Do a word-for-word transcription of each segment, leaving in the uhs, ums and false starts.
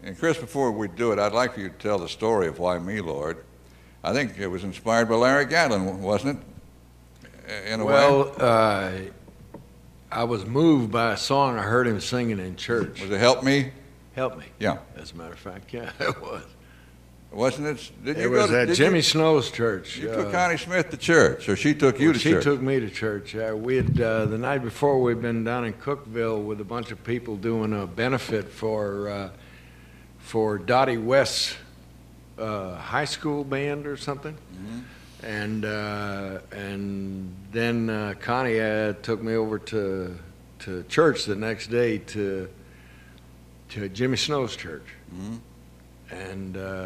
And Chris, before we do it, I'd like for you to tell the story of Why Me, Lord. I think it was inspired by Larry Gatlin, wasn't it? In a well, way. Well, uh, I was moved by a song I heard him singing in church. Was it Help Me? Help Me. Yeah. As a matter of fact, yeah, it was. Wasn't it? Did you it go was to, at did Jimmy you, Snow's church. You uh, took Connie Smith to church, or she took you well, to she church? She took me to church. Uh, we had, uh, the night before, we'd been down in Cookeville with a bunch of people doing a benefit for uh, for Dottie West's uh, high school band or something. Mm-hmm. And uh, and then uh, Connie uh, took me over to to church the next day to to Jimmy Snow's church. Mm-hmm. And uh,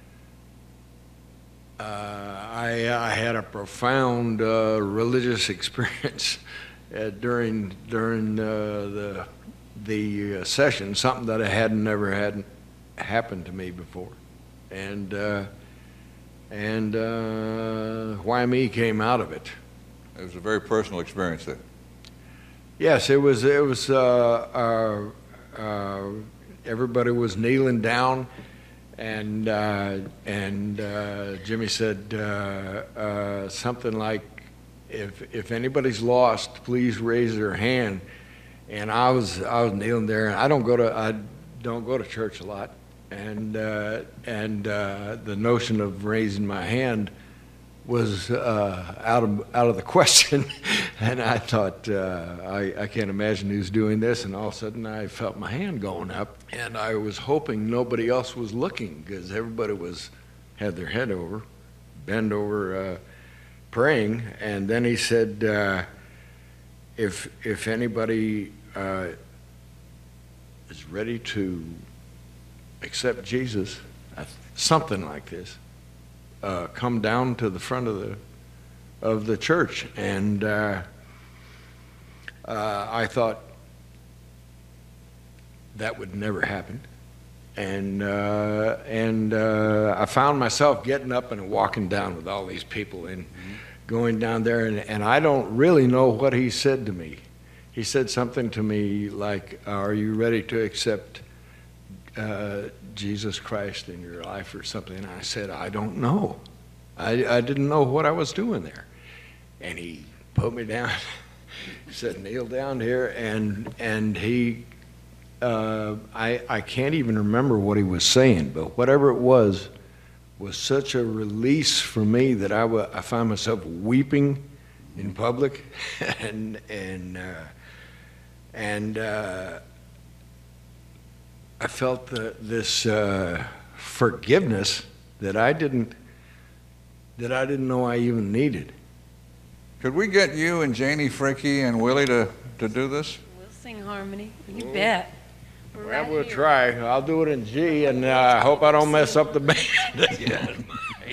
uh, I, I had a profound uh, religious experience uh, during during uh, the the uh, session, something that I hadn't never had happened to me before, and uh, and uh, Why Me came out of it. It was a very personal experience then. Yes, it was. It was. Uh, uh, uh, everybody was kneeling down. And uh, and uh, Jimmy said uh, uh, something like, "If if anybody's lost, please raise their hand." And I was I was kneeling there. And I don't go to I don't go to church a lot, and uh, and uh, the notion of raising my hand was uh, out of out of the question. And I thought, uh, I, I can't imagine who's doing this. And all of a sudden, I felt my hand going up, and I was hoping nobody else was looking, because everybody was had their head over, bent over, uh, praying. And then he said, uh, if if anybody uh, is ready to accept Jesus, something like this, uh, come down to the front of the of the church. And uh, uh, I thought that would never happen. And uh, and uh, I found myself getting up and walking down with all these people and mm-hmm. going down there, and, and I don't really know what he said to me. He said something to me like, "Are you ready to accept uh, Jesus Christ in your life," or something? And I said, "I don't know. I, I didn't know what I was doing there." And he put me down. He said, "Kneel down here," and and he, uh, I I can't even remember what he was saying, but whatever it was, was such a release for me that I, w- I found myself weeping in public, and and uh, and uh, I felt the, this uh, forgiveness that I didn't that I didn't know I even needed. Could we get you and Janie Fricke and Willie to, to do this? We'll sing harmony. You bet. We're Well, right we'll here. try. I'll do it in G, and uh, I hope I don't mess up the band again.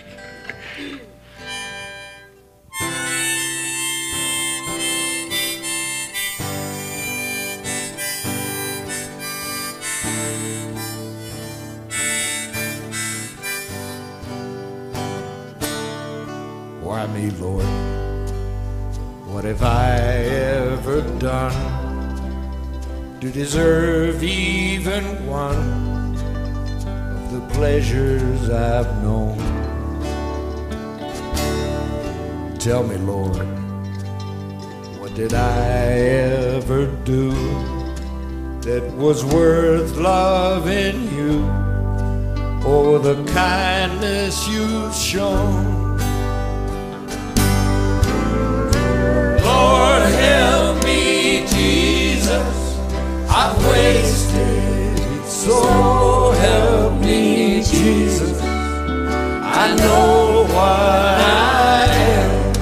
Why me, Lord? What have I ever done to deserve even one of the pleasures I've known? Tell me, Lord, what did I ever do that was worth loving you, or the kindness you've shown? Lord, help me, Jesus, I've wasted, so help me, Jesus, I know what I am.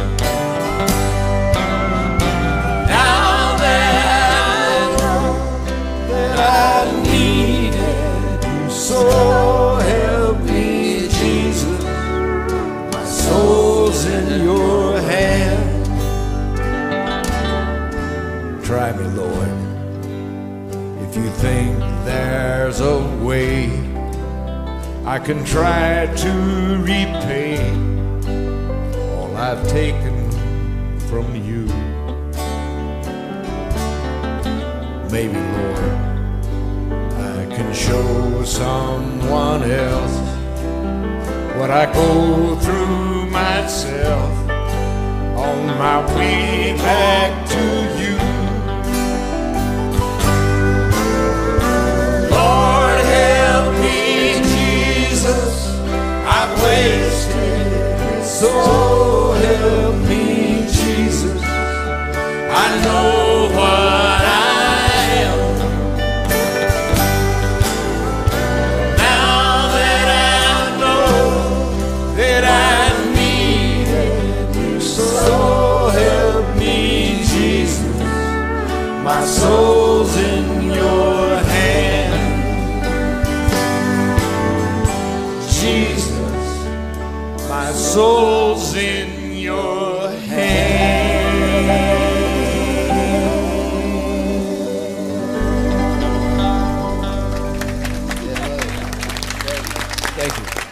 Now that I know that I needed you, so help me, Jesus, my soul's in your hands. Try me, Lord, if you think there's a way I can try to repay all I've taken from you. Maybe, Lord, I can show was someone else. What I go through myself on my way back to you. Lord, help me, Jesus, I've wasted it. So help me, Jesus, I know what I am. Now that I know that I needed you, so help me, Jesus, my soul's in your hand. Jesus, my soul's in your hand. Thank you.